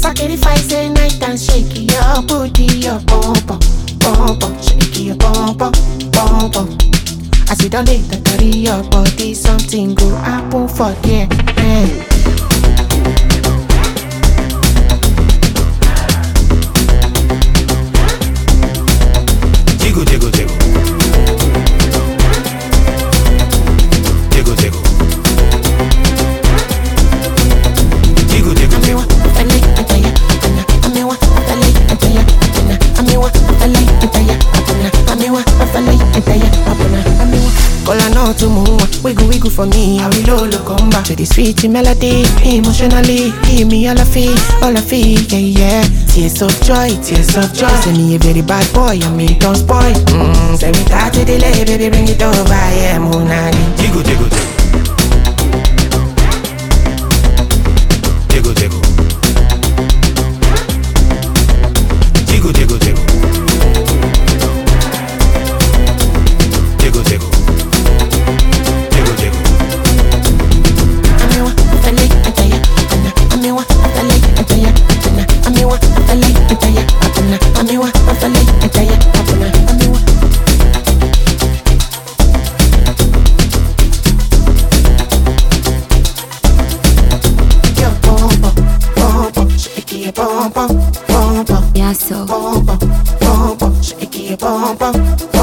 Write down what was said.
Sacrifice a night and shake your booty, your bum bum, shake your bum bum. I see don't later carry your body, something go happen for there. Jiggle, jiggle, jiggle. Jiggle, jiggle. Jiggle, jiggle, jiggle. Kola no to move, wiggle for me. I will come back to the sweet melody. Emotionally, give me all I feel, yeah. Tears of joy. Say me a very bad boy, I mean don't spoil. Say me start to delay, baby, bring it over, yeah, Munani. Jiggle, jiggle, jiggle. Jiggle, jiggle. Jiggle, jiggle, jiggle. Jiggle, jiggle. Jiggle, jiggle. Yeah, so. Shake your bum bum.